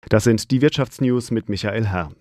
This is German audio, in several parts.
Das sind die Wirtschaftsnews mit Michael Herr.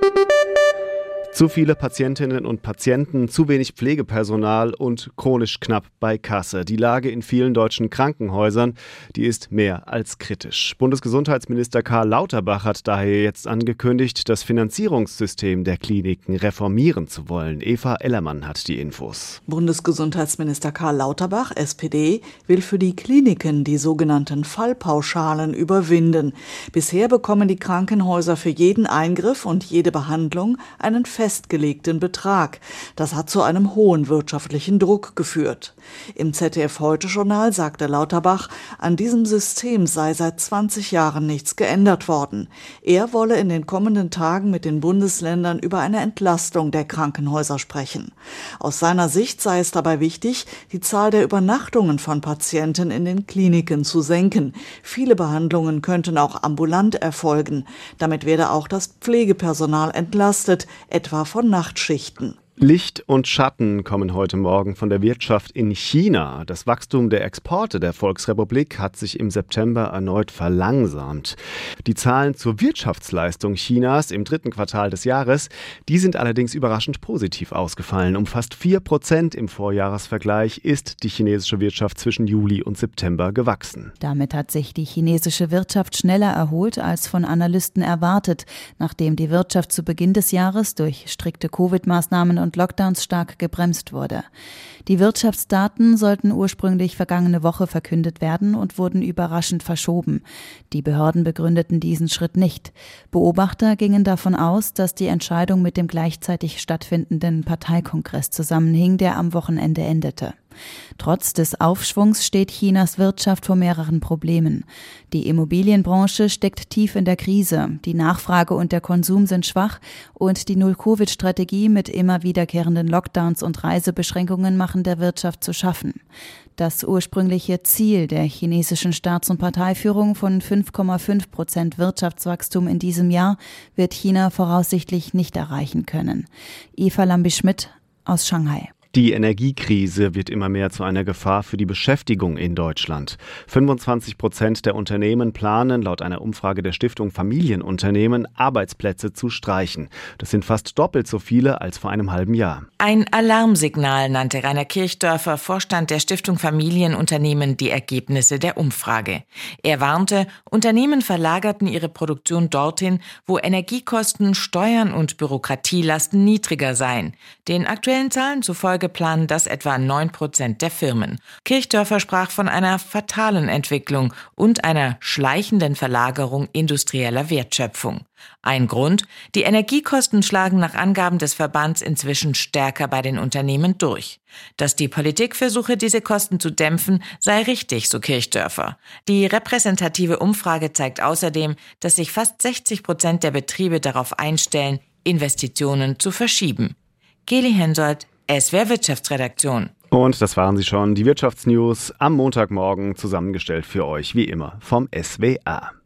Zu viele Patientinnen und Patienten, zu wenig Pflegepersonal und chronisch knapp bei Kasse. Die Lage in vielen deutschen Krankenhäusern, die ist mehr als kritisch. Bundesgesundheitsminister Karl Lauterbach hat daher jetzt angekündigt, das Finanzierungssystem der Kliniken reformieren zu wollen. Eva Ellermann hat die Infos. Bundesgesundheitsminister Karl Lauterbach, SPD, will für die Kliniken die sogenannten Fallpauschalen überwinden. Bisher bekommen die Krankenhäuser für jeden Eingriff und jede Behandlung einen festgelegten Betrag. Das hat zu einem hohen wirtschaftlichen Druck geführt. Im ZDF-Heute-Journal sagte Lauterbach, an diesem System sei seit 20 Jahren nichts geändert worden. Er wolle in den kommenden Tagen mit den Bundesländern über eine Entlastung der Krankenhäuser sprechen. Aus seiner Sicht sei es dabei wichtig, die Zahl der Übernachtungen von Patienten in den Kliniken zu senken. Viele Behandlungen könnten auch ambulant erfolgen. Damit werde auch das Pflegepersonal entlastet, etwa von Nachtschichten. Licht und Schatten kommen heute Morgen von der Wirtschaft in China. Das Wachstum der Exporte der Volksrepublik hat sich im September erneut verlangsamt. Die Zahlen zur Wirtschaftsleistung Chinas im dritten Quartal des Jahres, die sind allerdings überraschend positiv ausgefallen. Um fast 4% im Vorjahresvergleich ist die chinesische Wirtschaft zwischen Juli und September gewachsen. Damit hat sich die chinesische Wirtschaft schneller erholt als von Analysten erwartet, nachdem die Wirtschaft zu Beginn des Jahres durch strikte Covid-Maßnahmen und Lockdowns stark gebremst wurde. Die Wirtschaftsdaten sollten ursprünglich vergangene Woche verkündet werden und wurden überraschend verschoben. Die Behörden begründeten diesen Schritt nicht. Beobachter gingen davon aus, dass die Entscheidung mit dem gleichzeitig stattfindenden Parteikongress zusammenhing, der am Wochenende endete. Trotz des Aufschwungs steht Chinas Wirtschaft vor mehreren Problemen. Die Immobilienbranche steckt tief in der Krise, die Nachfrage und der Konsum sind schwach und die Null-Covid-Strategie mit immer wiederkehrenden Lockdowns und Reisebeschränkungen machen der Wirtschaft zu schaffen. Das ursprüngliche Ziel der chinesischen Staats- und Parteiführung von 5,5% Wirtschaftswachstum in diesem Jahr wird China voraussichtlich nicht erreichen können. Eva Lambi-Schmidt aus Shanghai. Die Energiekrise wird immer mehr zu einer Gefahr für die Beschäftigung in Deutschland. 25% der Unternehmen planen laut einer Umfrage der Stiftung Familienunternehmen Arbeitsplätze zu streichen. Das sind fast doppelt so viele als vor einem halben Jahr. Ein Alarmsignal nannte Rainer Kirchdörfer, Vorstand der Stiftung Familienunternehmen, die Ergebnisse der Umfrage. Er warnte, Unternehmen verlagerten ihre Produktion dorthin, wo Energiekosten, Steuern und Bürokratielasten niedriger seien. Den aktuellen Zahlen zufolge planen das etwa 9% der Firmen. Kirchdörfer sprach von einer fatalen Entwicklung und einer schleichenden Verlagerung industrieller Wertschöpfung. Ein Grund: die Energiekosten schlagen nach Angaben des Verbands inzwischen stärker bei den Unternehmen durch. Dass die Politik versuche, diese Kosten zu dämpfen, sei richtig, so Kirchdörfer. Die repräsentative Umfrage zeigt außerdem, dass sich fast 60% der Betriebe darauf einstellen, Investitionen zu verschieben. Geli Hensoldt, SWR Wirtschaftsredaktion. Und das waren sie schon, die Wirtschaftsnews am Montagmorgen, zusammengestellt für euch wie immer vom SWR.